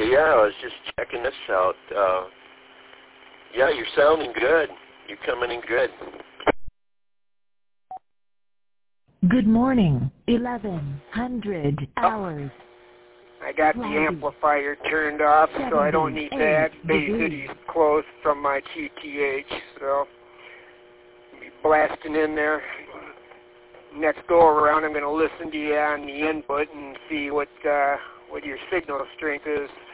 yeah, I was just checking this out. Yeah, you're sounding good. You're coming in good. Good morning. 1100 hours. I got the amplifier turned off, so I don't need that. Bay City's closed from my TTH, so I'll be blasting in there. Next go around, I'm going to listen to you on the input and see what your signal strength is.